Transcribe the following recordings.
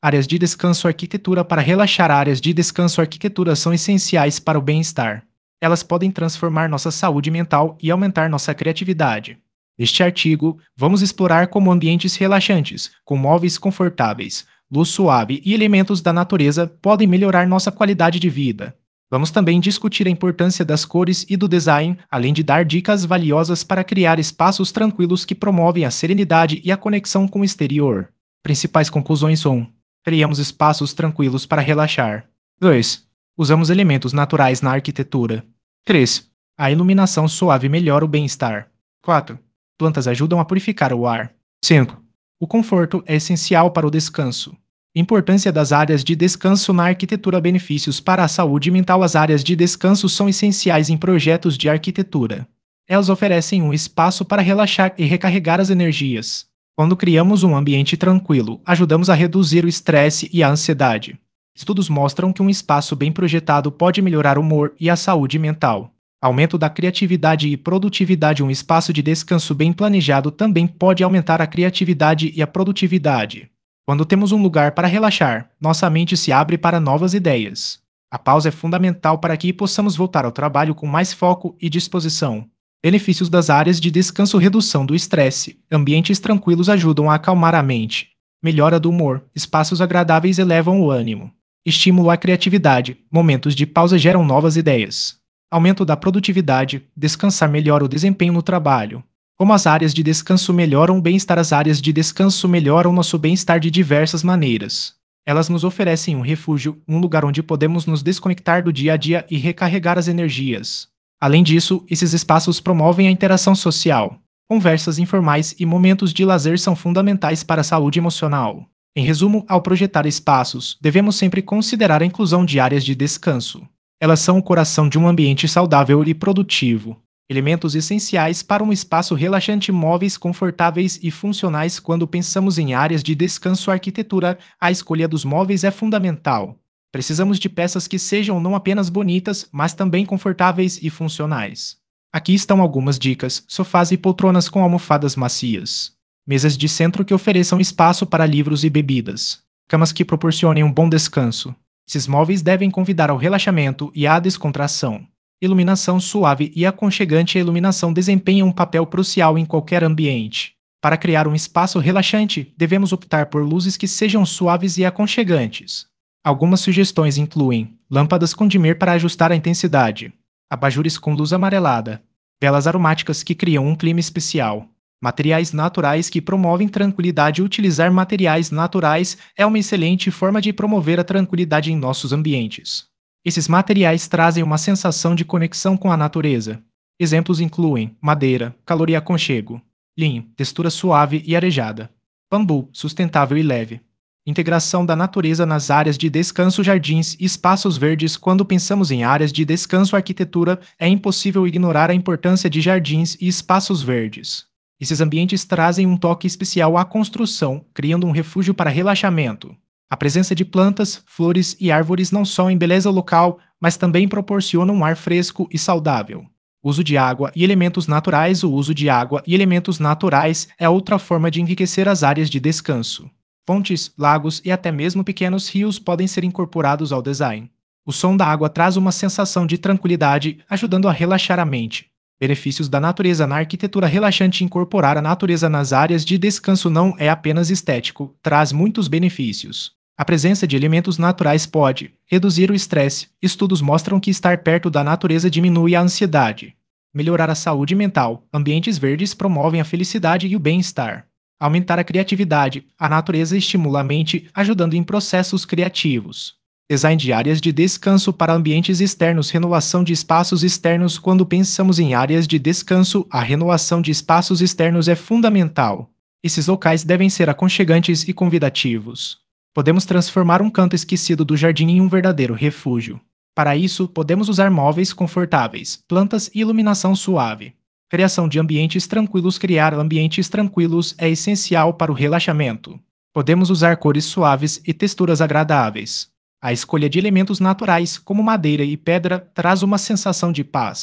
Áreas de descanso arquitetura para relaxar. Áreas de descanso arquitetura são essenciais para o bem-estar. Elas podem transformar nossa saúde mental e aumentar nossa criatividade. Neste artigo, vamos explorar como ambientes relaxantes, com móveis confortáveis, luz suave e elementos da natureza podem melhorar nossa qualidade de vida. Vamos também discutir a importância das cores e do design, além de dar dicas valiosas para criar espaços tranquilos que promovem a serenidade e a conexão com o exterior. Principais conclusões: 1. Criamos espaços tranquilos para relaxar. 2. Usamos elementos naturais na arquitetura. 3. A iluminação suave melhora o bem-estar. 4. Plantas ajudam a purificar o ar. 5. O conforto é essencial para o descanso. Importância das áreas de descanso na arquitetura. Benefícios para a saúde mental. As áreas de descanso são essenciais em projetos de arquitetura. Elas oferecem um espaço para relaxar e recarregar as energias. Quando criamos um ambiente tranquilo, ajudamos a reduzir o estresse e a ansiedade. Estudos mostram que um espaço bem projetado pode melhorar o humor e a saúde mental. Aumento da criatividade e produtividade. Um espaço de descanso bem planejado também pode aumentar a criatividade e a produtividade. Quando temos um lugar para relaxar, nossa mente se abre para novas ideias. A pausa é fundamental para que possamos voltar ao trabalho com mais foco e disposição. Benefícios das áreas de descanso: redução do estresse. Ambientes tranquilos ajudam a acalmar a mente. Melhora do humor. Espaços agradáveis elevam o ânimo. Estímulo à criatividade. Momentos de pausa geram novas ideias. Aumento da produtividade. Descansar melhora o desempenho no trabalho. Como as áreas de descanso melhoram o bem-estar? As áreas de descanso melhoram nosso bem-estar de diversas maneiras. Elas nos oferecem um refúgio, um lugar onde podemos nos desconectar do dia a dia e recarregar as energias. Além disso, esses espaços promovem a interação social. Conversas informais e momentos de lazer são fundamentais para a saúde emocional. Em resumo, ao projetar espaços, devemos sempre considerar a inclusão de áreas de descanso. Elas são o coração de um ambiente saudável e produtivo. Elementos essenciais para um espaço relaxante: móveis confortáveis e funcionais. Quando pensamos em áreas de descanso arquitetura, a escolha dos móveis é fundamental. Precisamos de peças que sejam não apenas bonitas, mas também confortáveis e funcionais. Aqui estão algumas dicas: sofás e poltronas com almofadas macias. Mesas de centro que ofereçam espaço para livros e bebidas. Camas que proporcionem um bom descanso. Esses móveis devem convidar ao relaxamento e à descontração. Iluminação suave e aconchegante. A iluminação desempenha um papel crucial em qualquer ambiente. Para criar um espaço relaxante, devemos optar por luzes que sejam suaves e aconchegantes. Algumas sugestões incluem lâmpadas com dimmer para ajustar a intensidade, abajures com luz amarelada, velas aromáticas que criam um clima especial, materiais naturais que promovem tranquilidade. Utilizar materiais naturais é uma excelente forma de promover a tranquilidade em nossos ambientes. Esses materiais trazem uma sensação de conexão com a natureza. Exemplos incluem madeira, calor e aconchego; linho, textura suave e arejada; bambu, sustentável e leve. Integração da natureza nas áreas de descanso. Jardins e espaços verdes. Quando pensamos em áreas de descanso arquitetura, é impossível ignorar a importância de jardins e espaços verdes. Esses ambientes trazem um toque especial à construção, criando um refúgio para relaxamento. A presença de plantas, flores e árvores não só embeleza o local, mas também proporciona um ar fresco e saudável. Uso de água e elementos naturais. O uso de água e elementos naturais é outra forma de enriquecer as áreas de descanso. Fontes, lagos e até mesmo pequenos rios podem ser incorporados ao design. O som da água traz uma sensação de tranquilidade, ajudando a relaxar a mente. Benefícios da natureza na arquitetura relaxante. Incorporar a natureza nas áreas de descanso não é apenas estético, traz muitos benefícios. A presença de elementos naturais pode reduzir o estresse. Estudos mostram que estar perto da natureza diminui a ansiedade. Melhorar a saúde mental. Ambientes verdes promovem a felicidade e o bem-estar. Aumentar a criatividade. A natureza estimula a mente, ajudando em processos criativos. Design de áreas de descanso para ambientes externos. Renovação de espaços externos. Quando pensamos em áreas de descanso, a renovação de espaços externos é fundamental. Esses locais devem ser aconchegantes e convidativos. Podemos transformar um canto esquecido do jardim em um verdadeiro refúgio. Para isso, podemos usar móveis confortáveis, plantas e iluminação suave. Criação de ambientes tranquilos. Criar ambientes tranquilos é essencial para o relaxamento. Podemos usar cores suaves e texturas agradáveis. A escolha de elementos naturais, como madeira e pedra, traz uma sensação de paz.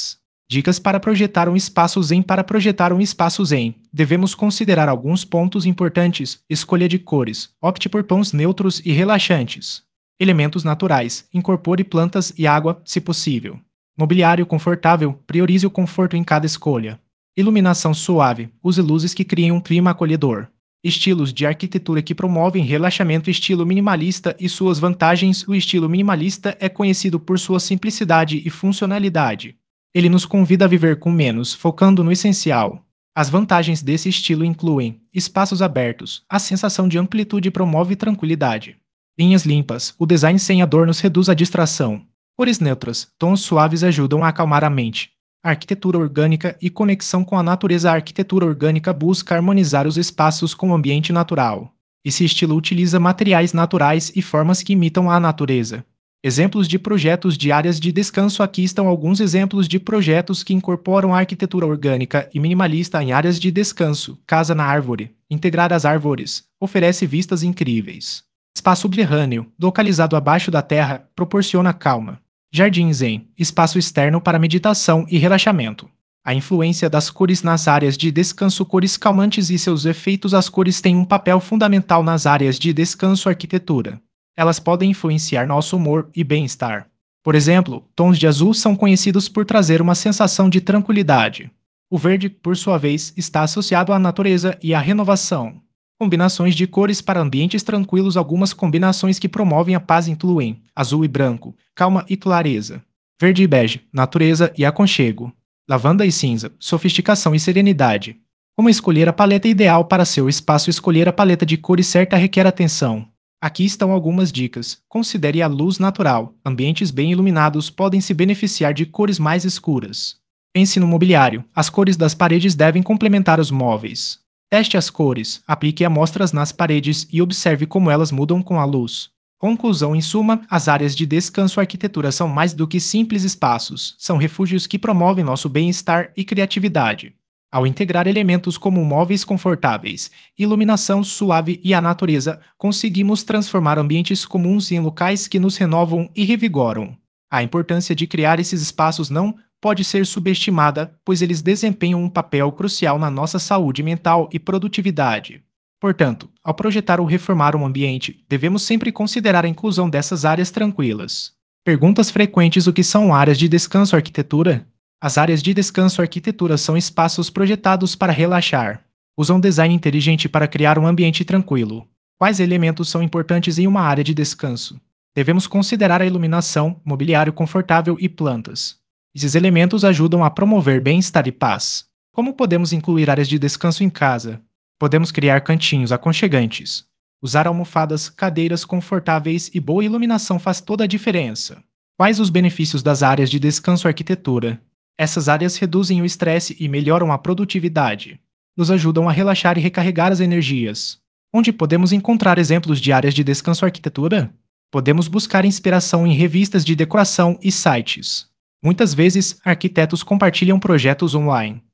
Dicas para projetar um espaço zen. Para projetar um espaço zen, devemos considerar alguns pontos importantes. Escolha de cores. Opte por tons neutros e relaxantes. Elementos naturais. Incorpore plantas e água, se possível. Mobiliário confortável. Priorize o conforto em cada escolha. Iluminação suave. Use luzes que criem um clima acolhedor. Estilos de arquitetura que promovem relaxamento. Estilo minimalista e suas vantagens. O estilo minimalista é conhecido por sua simplicidade e funcionalidade. Ele nos convida a viver com menos, focando no essencial. As vantagens desse estilo incluem espaços abertos, a sensação de amplitude promove tranquilidade. Linhas limpas, o design sem adornos reduz a distração. Cores neutras, tons suaves ajudam a acalmar a mente. Arquitetura orgânica e conexão com a natureza. A arquitetura orgânica busca harmonizar os espaços com o ambiente natural. Esse estilo utiliza materiais naturais e formas que imitam a natureza. Exemplos de projetos de áreas de descanso. Aqui estão alguns exemplos de projetos que incorporam a arquitetura orgânica e minimalista em áreas de descanso. Casa na árvore. Integrar as árvores. Oferece vistas incríveis. Espaço subterrâneo, localizado abaixo da terra, proporciona calma. Jardim zen. Espaço externo para meditação e relaxamento. A influência das cores nas áreas de descanso. Cores calmantes e seus efeitos. As cores têm um papel fundamental nas áreas de descanso. Arquitetura. Elas podem influenciar nosso humor e bem-estar. Por exemplo, tons de azul são conhecidos por trazer uma sensação de tranquilidade. O verde, por sua vez, está associado à natureza e à renovação. Combinações de cores para ambientes tranquilos. Algumas combinações que promovem a paz incluem azul e branco, calma e clareza. Verde e bege, natureza e aconchego. Lavanda e cinza, sofisticação e serenidade. Como escolher a paleta ideal para seu espaço? Escolher a paleta de cores certa requer atenção. Aqui estão algumas dicas. Considere a luz natural. Ambientes bem iluminados podem se beneficiar de cores mais escuras. Pense no mobiliário. As cores das paredes devem complementar os móveis. Teste as cores. Aplique amostras nas paredes e observe como elas mudam com a luz. Conclusão: em suma, as áreas de descanso. Arquitetura são mais do que simples espaços. São refúgios que promovem nosso bem-estar e criatividade. Ao integrar elementos como móveis confortáveis, iluminação suave e a natureza, conseguimos transformar ambientes comuns em locais que nos renovam e revigoram. A importância de criar esses espaços não pode ser subestimada, pois eles desempenham um papel crucial na nossa saúde mental e produtividade. Portanto, ao projetar ou reformar um ambiente, devemos sempre considerar a inclusão dessas áreas tranquilas. Perguntas frequentes: o que são áreas de descanso? Arquitetura? As áreas de descanso. Arquitetura são espaços projetados para relaxar. Usam design inteligente para criar um ambiente tranquilo. Quais elementos são importantes em uma área de descanso? Devemos considerar a iluminação, mobiliário confortável e plantas. Esses elementos ajudam a promover bem-estar e paz. Como podemos incluir áreas de descanso em casa? Podemos criar cantinhos aconchegantes. Usar almofadas, cadeiras confortáveis e boa iluminação faz toda a diferença. Quais os benefícios das áreas de descanso? Arquitetura? Essas áreas reduzem o estresse e melhoram a produtividade. Nos ajudam a relaxar e recarregar as energias. Onde podemos encontrar exemplos de áreas de descanso? Arquitetura? Podemos buscar inspiração em revistas de decoração e sites. Muitas vezes, arquitetos compartilham projetos online.